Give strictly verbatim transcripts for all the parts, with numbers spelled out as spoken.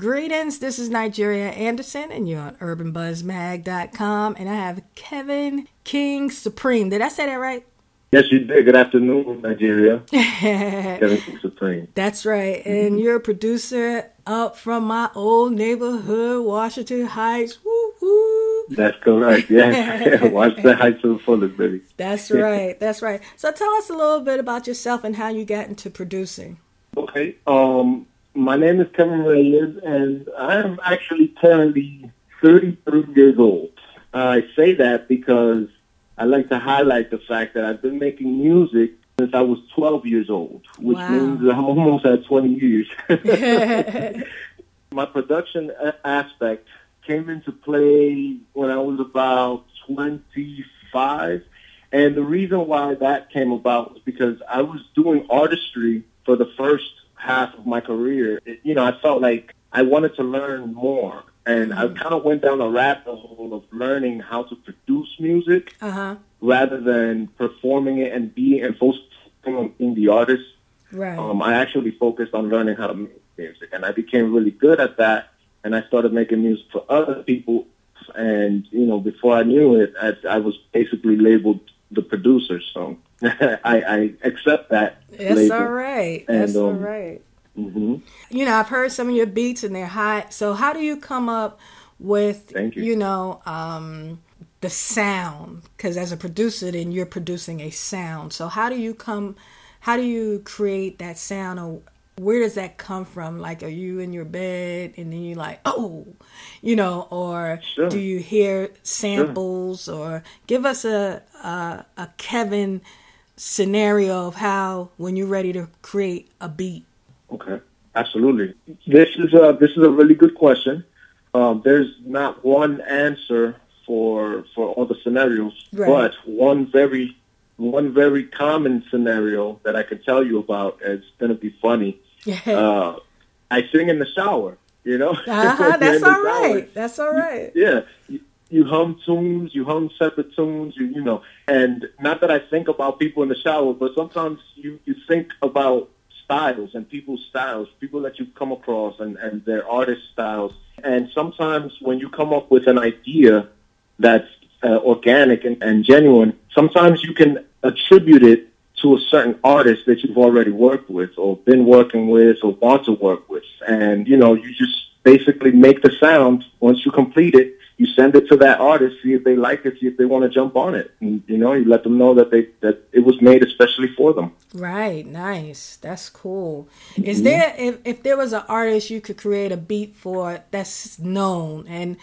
Greetings, this is Nigeria Anderson, and you're on urban buzz mag dot com, and I have Kevin King Supreme. Did I say that right? Yes, you did. Good afternoon, Nigeria. Kevin King Supreme. That's right, and mm-hmm. you're a producer up from my old neighborhood, Washington Heights. Woo woo. That's correct, yeah. Washington Heights to the fullest, baby. That's right, that's right. So tell us a little bit about yourself and how you got into producing. Okay, um... my name is Kevin Reyes, and I am actually currently thirty-three years old. Uh, I say that because I like to highlight the fact that I've been making music since I was twelve years old, which wow. means I'm almost at twenty years. My production aspect came into play when I was about twenty-five, and the reason why that came about was because I was doing artistry for the first half of my career. It, you know, I felt like I wanted to learn more, and mm-hmm. I kind of went down a rabbit hole of learning how to produce music uh-huh. rather than performing it and being and focusing on being the artist. Right. Um, I actually focused on learning how to make music, and I became really good at that. And I started making music for other people, and you know, before I knew it, I, I was basically labeled the producer. So I, I accept that. That's label. all right. And, That's um, all right. Mm-hmm. You know, I've heard some of your beats and they're hot. So how do you come up with, Thank you. you know, um, the sound? Because as a producer, then you're producing a sound. So how do you come, how do you create that sound? Or where does that come from? Like, are you in your bed and then you're like, oh, you know, or sure. do you hear samples? Sure. Or give us a, a a Kevin scenario of how when you're ready to create a beat. Okay, absolutely. This is a this is a really good question. Um, there's not one answer for for all the scenarios, right. but one very one very common scenario that I can tell you about is going to be funny. uh, I sing in the shower. You know, uh-huh, that's all right. That's all right. You, yeah. You, you hum tunes, you hum separate tunes, you, you know, and not that I think about people in the shower, but sometimes you, you think about styles and people's styles, people that you come across and, and their artist styles. And sometimes when you come up with an idea that's uh, organic and, and genuine, sometimes you can attribute it to a certain artist that you've already worked with or been working with or want to work with. And, you know, you just basically make the sound. Once you complete it, you send it to that artist, see if they like it, see if they want to jump on it. And, you know, you let them know that they that it was made especially for them. Right. Nice. That's cool. Mm-hmm. Is there, if, if there was an artist you could create a beat for that's known, and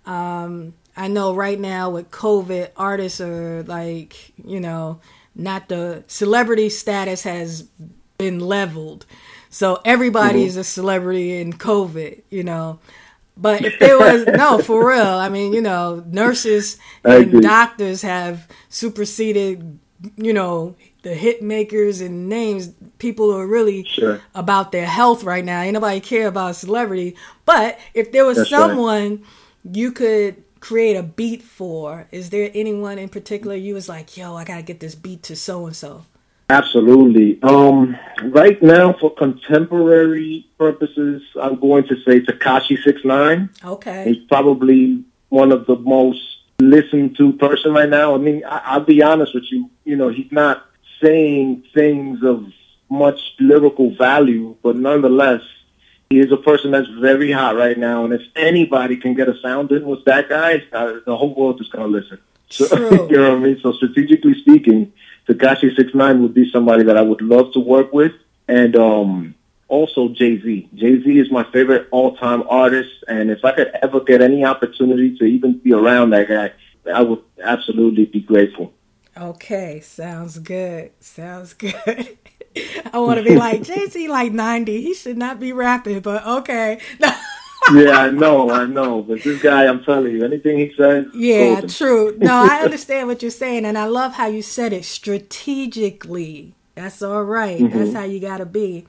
um, I know right now with COVID, artists are like, you know, not the celebrity status has been leveled. So everybody mm-hmm. is a celebrity in COVID, you know. But if there was, no, for real, I mean, you know, nurses and doctors have superseded, you know, the hit makers and names. People are really sure. about their health right now. Ain't nobody care about a celebrity. But if there was That's someone right. you could create a beat for, is there anyone in particular you was like, yo, I got to get this beat to so-and-so? Absolutely. Um, right now, for contemporary purposes, I'm going to say Tekashi six nine. Okay. He's probably one of the most listened to person right now. I mean, I, I'll be honest with you. You know, he's not saying things of much lyrical value, but nonetheless, he is a person that's very hot right now. And if anybody can get a sound in with that guy, uh, the whole world is going to listen. So, you know what I mean? So strategically speaking, Tekashi six nine would be somebody that I would love to work with. And um, also Jay-Z. Jay-Z is my favorite all-time artist. And if I could ever get any opportunity to even be around that guy, I would absolutely be grateful. Okay. Sounds good. Sounds good. I want to be like, Jay-Z like ninety. He should not be rapping, but okay. Yeah, I know, I know. But this guy, I'm telling you, anything he says, yeah, golden. True. No, I understand what you're saying, and I love how you said it strategically. That's all right. Mm-hmm. That's how you got to be.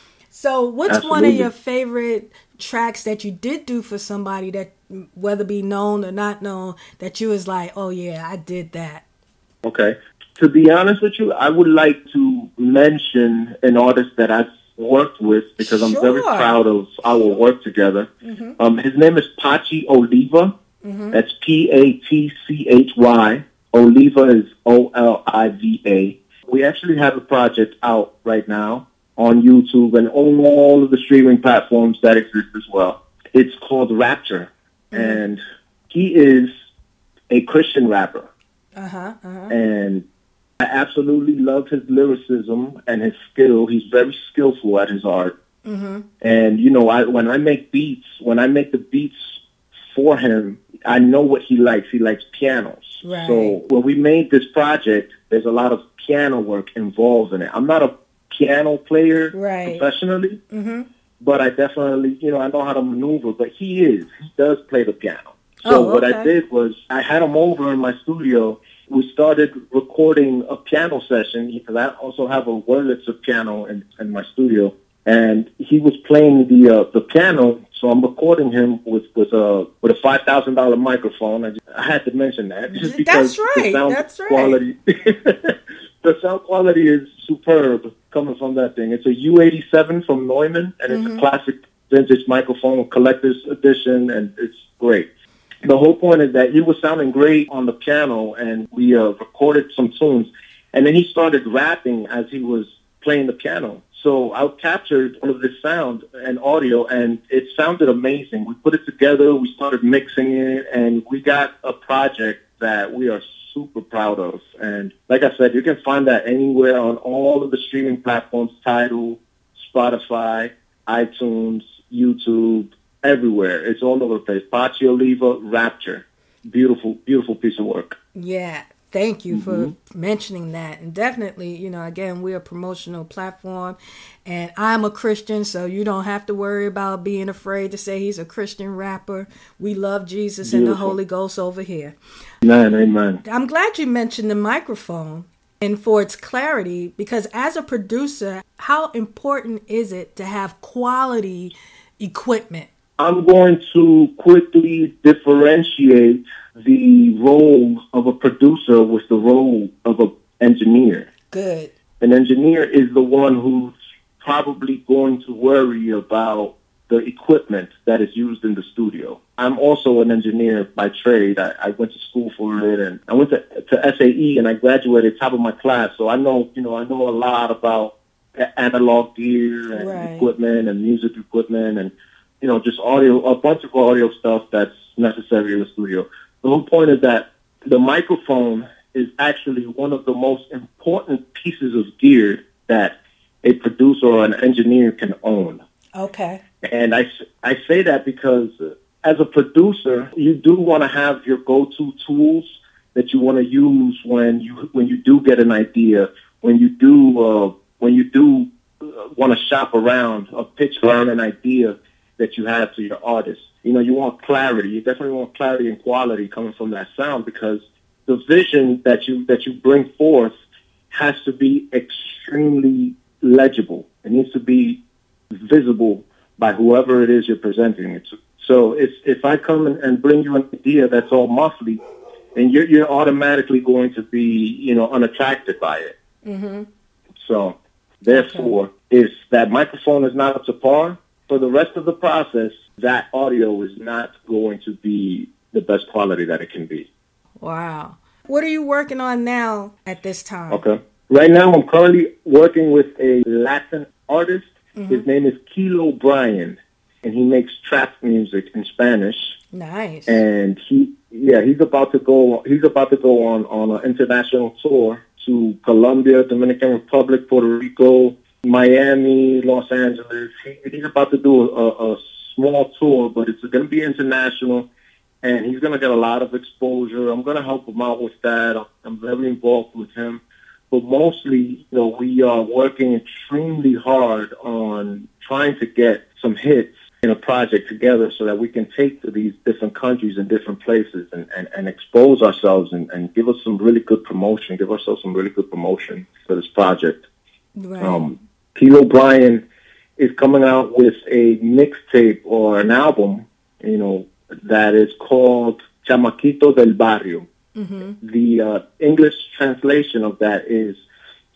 So what's Absolutely. One of your favorite tracks that you did do for somebody that, whether be known or not known, that you was like, oh, yeah, I did that? Okay. To be honest with you, I would like to mention an artist that I've worked with because I'm Sure. very proud of our work together. Mm-hmm. Um, his name is Pachi Oliva. Mm-hmm. That's P A T C H Y. Oliva is O L I V A. We actually have a project out right now on YouTube and on all of the streaming platforms that exist as well. It's called Rapture. Mm-hmm. And he is a Christian rapper. Uh-huh, uh-huh. And I absolutely love his lyricism and his skill. He's very skillful at his art. Mm-hmm. And, you know, I, when I make beats, when I make the beats for him, I know what he likes. He likes pianos. Right. So when we made this project, there's a lot of piano work involved in it. I'm not a piano player right. professionally, mm-hmm. but I definitely, you know, I know how to maneuver. But he is. He does play the piano. So oh, okay. what I did was I had him over in my studio. We started recording a piano session because I also have a Wurlitzer piano in, in my studio, and he was playing the uh, the piano. So I'm recording him with with a with a five thousand dollar microphone. I, just, I had to mention that just because that's right. the sound That's right. quality, the sound quality is superb coming from that thing. It's a U eighty-seven from Neumann, and mm-hmm. it's a classic vintage microphone, collector's edition, and it's great. The whole point is that he was sounding great on the piano, and we uh, recorded some tunes. And then he started rapping as he was playing the piano. So I captured all of this sound and audio, and it sounded amazing. We put it together, we started mixing it, and we got a project that we are super proud of. And like I said, you can find that anywhere on all of the streaming platforms, Tidal, Spotify, iTunes, YouTube, everywhere. It's all over the place. Pachi Oliva, Rapture. Beautiful, beautiful piece of work. Yeah. Thank you mm-hmm. for mentioning that. And definitely, you know, again, we're a promotional platform, and I'm a Christian, so you don't have to worry about being afraid to say he's a Christian rapper. We love Jesus Beautiful. And the Holy Ghost over here. Amen, amen. I'm glad you mentioned the microphone and for its clarity, because as a producer, how important is it to have quality equipment? I'm going to quickly differentiate the role of a producer with the role of an engineer. Good. An engineer is the one who's probably going to worry about the equipment that is used in the studio. I'm also an engineer by trade. I, I went to school for it, and I went to, to S A E, and I graduated top of my class. So I know, you know, I know a lot about analog gear and right. equipment and music equipment and, you know, just audio, a bunch of audio stuff that's necessary in the studio. The whole point is that the microphone is actually one of the most important pieces of gear that a producer or an engineer can own. Okay. And I, I say that because as a producer, you do want to have your go-to tools that you want to use when you when you do get an idea, when you do uh, when you do uh, want to shop around or pitch around an idea that you have to your artist. You know, you want clarity. You definitely want clarity and quality coming from that sound, because the vision that you that you bring forth has to be extremely legible. It needs to be visible by whoever it is you're presenting it to. So if if I come and bring you an idea that's all muffly, then you're you're automatically going to be, you know, unattracted by it. Mm-hmm. So therefore, okay. if that microphone is not up to par, for the rest of the process, that audio is not going to be the best quality that it can be. Wow. What are you working on now at this time? Okay. Right now, I'm currently working with a Latin artist. Mm-hmm. His name is Kilo Brian, and he makes trap music in Spanish. Nice. And he, yeah, he's about to go. He's about to go on on an international tour to Colombia, Dominican Republic, Puerto Rico, Miami, Los Angeles. He, he's about to do a, a small tour, but it's going to be international, and he's going to get a lot of exposure. I'm going to help him out with that. I'm very involved with him. But mostly, you know, we are working extremely hard on trying to get some hits in a project together so that we can take to these different countries and different places and, and, and expose ourselves and, and give us some really good promotion, give ourselves some really good promotion for this project. Right. Um, Kilo Brian is coming out with a mixtape or an album, you know, that is called Chamaquito del Barrio. Mm-hmm. The uh, English translation of that is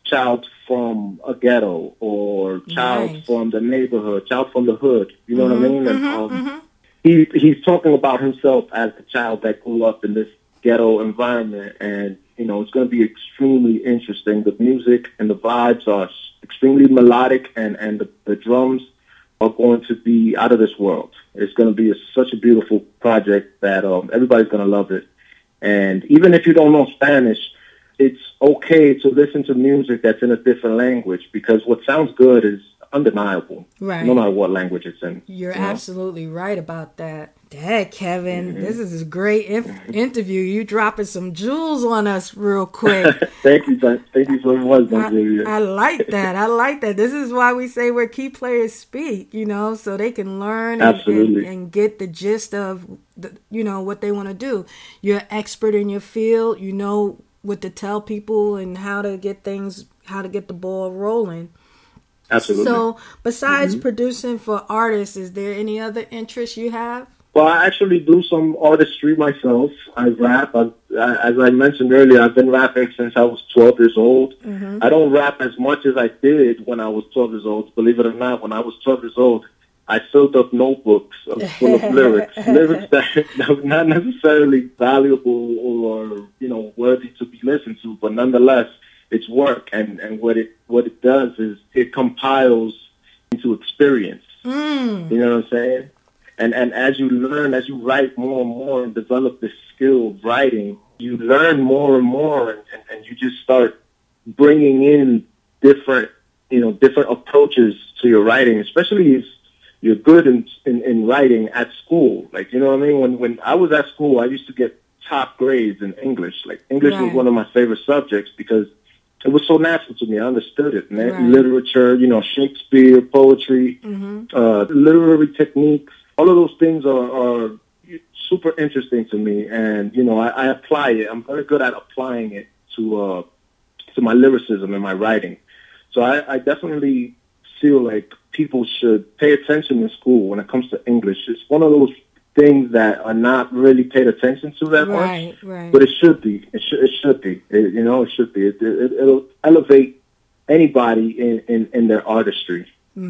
child from a ghetto or child Nice. from the neighborhood, child from the hood. You know Mm-hmm, what I mean? And mm-hmm, um, mm-hmm. he he's talking about himself as the child that grew up in this ghetto environment, and you know it's going to be extremely interesting. The music and the vibes are extremely melodic, and and the, the drums are going to be out of this world. It's going to be a, such a beautiful project that um, everybody's going to love it. And even if you don't know Spanish, it's okay to listen to music that's in a different language, because what sounds good is undeniable, Right. no matter what language it's in. You're you know? absolutely right about that. Dad, Kevin, mm-hmm. this is a great inf- interview. You dropping some jewels on us real quick. Thank you. Thank you so much, I, I like that. I like that. This is why we say where key players speak, you know, so they can learn and, and, and get the gist of, the, you know, what they want to do. You're an expert in your field. You know what to tell people and how to get things, how to get the ball rolling. Absolutely. So besides mm-hmm. producing for artists, is there any other interests you have? Well, I actually do some artistry myself. I rap. I, as I mentioned earlier, I've been rapping since I was twelve years old. Mm-hmm. I don't rap as much as I did when I was twelve years old. Believe it or not, when I was twelve years old, I filled up notebooks full of lyrics. Lyrics that, that were not necessarily valuable or, you know, worthy to be listened to, but nonetheless, it's work. And, and what it what it does is it compiles into experience. Mm. You know what I'm saying? And and as you learn, as you write more and more and develop this skill of writing, you learn more and more, and, and, and you just start bringing in different, you know, different approaches to your writing, especially if you're good in, in, in writing at school. Like, you know what I mean? When when I was at school, I used to get top grades in English. Like, English right. was one of my favorite subjects because it was so natural to me. I understood it. Man. Right. Literature, you know, Shakespeare, poetry, mm-hmm. uh, literary techniques. All of those things are, are super interesting to me, and you know I, I apply it. I'm very good at applying it to uh, to my lyricism and my writing. So I, I definitely feel like people should pay attention in school when it comes to English. It's one of those things that are not really paid attention to that right, much, right. but it should be. It should. It should be. It, you know, it should be. It, it, it'll elevate anybody in, in, in their artistry.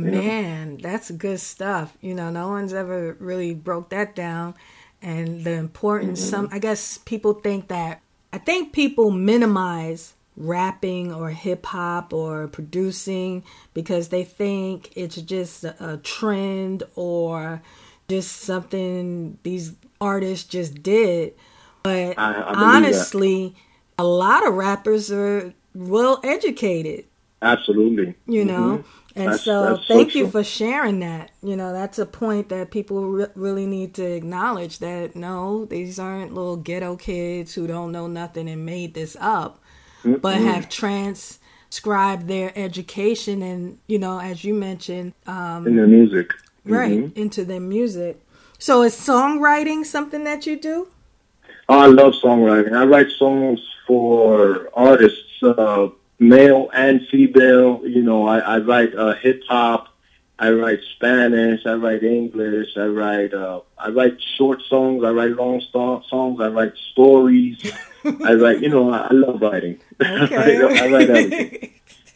Man, that's good stuff. You know, no one's ever really broke that down. And the importance, mm-hmm. some, I guess people think that, I think people minimize rapping or hip hop or producing because they think it's just a, a trend or just something these artists just did. But I, I honestly, that. a lot of rappers are well educated. Absolutely. You know? Mm-hmm. And that's, so that's thank so you true. for sharing that. You know, that's a point that people re- really need to acknowledge that, no, these aren't little ghetto kids who don't know nothing and made this up, mm-hmm. but have transcribed their education and, you know, as you mentioned. Um, in their music. Right, mm-hmm. into their music. So is songwriting something that you do? Oh, I love songwriting. I write songs for artists, uh, male and female. You know, I, I write uh, hip hop, I write Spanish, I write English, I write uh, I write short songs, I write long st- songs, I write stories, I write. You know, I, I love writing. Okay. I, I write everything.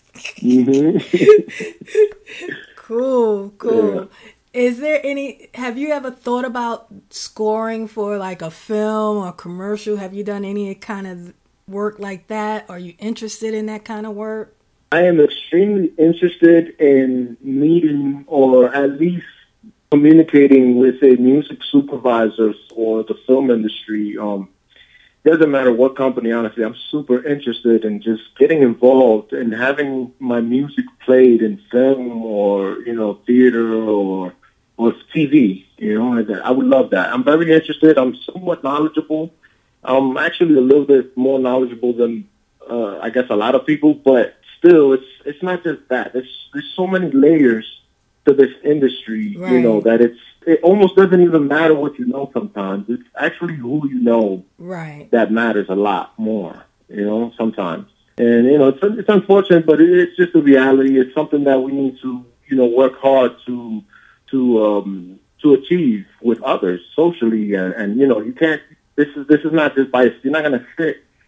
Mm-hmm. Cool, cool. Yeah. Is there any? Have you ever thought about scoring for like a film or commercial? Have you done any kind of work like that? Are you interested in that kind of work? I am extremely interested in meeting or at least communicating with a music supervisor or the film industry. Um, doesn't matter what company, honestly. I'm super interested in just getting involved and having my music played in film or, you know, theater or or T V. You know, I would love that. I'm very interested. I'm somewhat knowledgeable. I'm actually a little bit more knowledgeable than, uh, I guess, a lot of people, but still, it's it's not just that. There's, there's so many layers to this industry, right. you know, that it's it almost doesn't even matter what you know sometimes. It's actually who you know right. that matters a lot more, you know, sometimes. And, you know, it's, it's unfortunate, but it's just a reality. It's something that we need to, you know, work hard to, to, um, to achieve with others socially. And, and, you know, you can't, This is this is not just by, you're not going to sit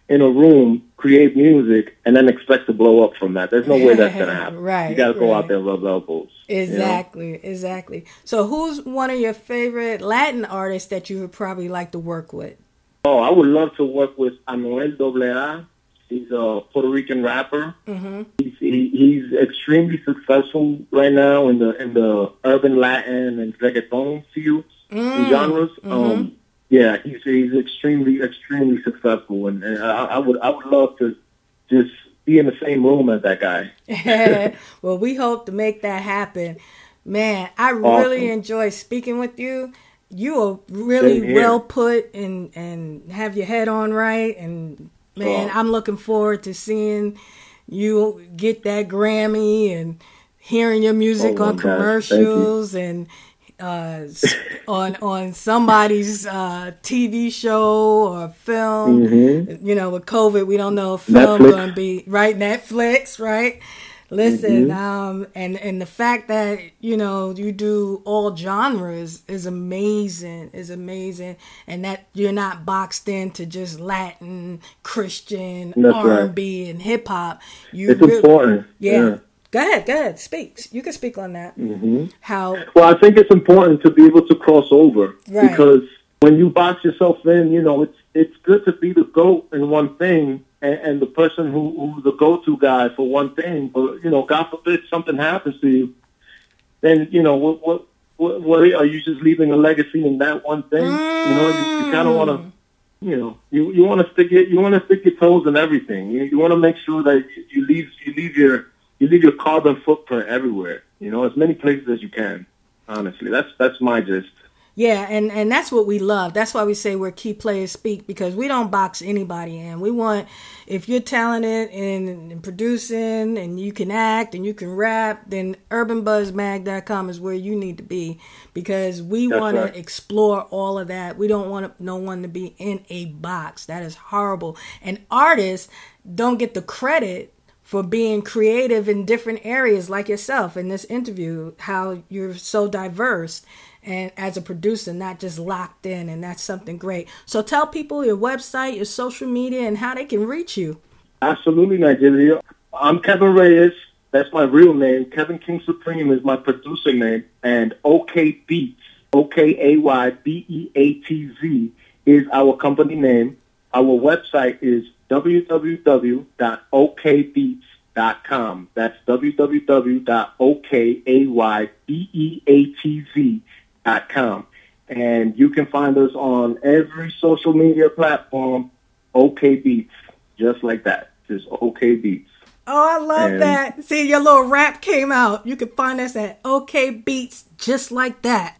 in a room, create music, and then expect to blow up from that. There's no way that's going to happen. Right. You got to go right. out there and rub elbows. Exactly, you know? exactly. So who's one of your favorite Latin artists that you would probably like to work with? Oh, I would love to work with Anuel A A. He's a Puerto Rican rapper. Mm-hmm. He's, he, he's extremely successful right now in the in the urban Latin and reggaeton fields mm. and genres. Mm-hmm. Um, yeah, he's he's extremely extremely successful, and, and I, I would I would love to just be in the same room as that guy. Well, we hope to make that happen, man. I Awesome. really enjoy speaking with you. You are really well put and and have your head on right, and man, I'm looking forward to seeing you get that Grammy and hearing your music oh on commercials and uh, on on somebody's uh, T V show or film. Mm-hmm. You know, with COVID, we don't know if film Netflix. going to be right. Netflix, right? Listen, Mm-hmm. um, and and the fact that you know you do all genres is amazing, is amazing, and that you're not boxed into just Latin, Christian, That's R and B, right. and hip hop. You It's really, important. yeah. yeah. Go ahead, go ahead. Speak. You can speak on that. Mm-hmm. How? Well, I think it's important to be able to cross over Right. because when you box yourself in, you know, it's it's good to be the GOAT in one thing and, and the person who, who's the go-to guy for one thing. But, you know, God forbid something happens to you, then, you know, what what what, what are you just leaving a legacy in that one thing? Mm. You know, you, you kind of want to, you know, you, you want to stick your you want to stick your toes in everything. You, you want to make sure that you, you leave you leave your you leave your carbon footprint everywhere. You know, as many places as you can. Honestly, that's that's my gist. Yeah, and, and that's what we love. That's why we say we're Key Players Speak, because we don't box anybody in. We want, if you're talented in, in producing and you can act and you can rap, then urban buzz mag dot com is where you need to be, because we want right. to explore all of that. We don't want no one to be in a box. That is horrible. And artists don't get the credit for being creative in different areas like yourself in this interview, how you're so diverse and as a producer, not just locked in, and that's something great. So tell people your website, your social media, and how they can reach you. Absolutely, Nigeria. I'm Kevin Reyes. That's my real name. Kevin King Supreme is my producer name. And OK Beats, O K A Y B E A T Z, is our company name. Our website is w w w dot o k beats dot com. That's w w w dot o k a y b e a t z dot com. And you can find us on every social media platform, OK Beats, just like that. Just OK Beats. Oh, I love and that. See, your little rap came out. You can find us at OK Beats, just like that.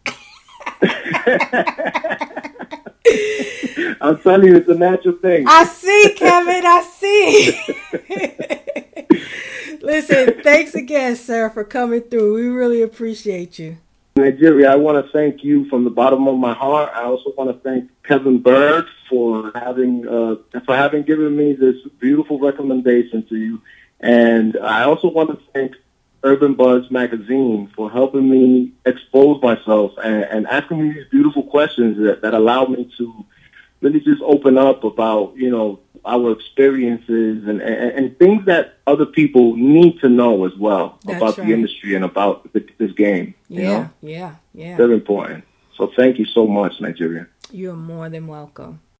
I'm telling you, it's a natural thing. I see, Kevin. I see. Listen, thanks again, sir, for coming through. We really appreciate you. Nigeria, I want to thank you from the bottom of my heart. I also want to thank Kevin Bird for having uh, for having given me this beautiful recommendation to you. And I also want to thank Urban Buzz Magazine for helping me expose myself and, and asking me these beautiful questions that, that allow me to really just open up about, you know, our experiences and, and, and things that other people need to know as well. That's about right. the industry and about the, this game. Yeah, you know? yeah, yeah. Very important. So thank you so much, Nigeria. You're more than welcome.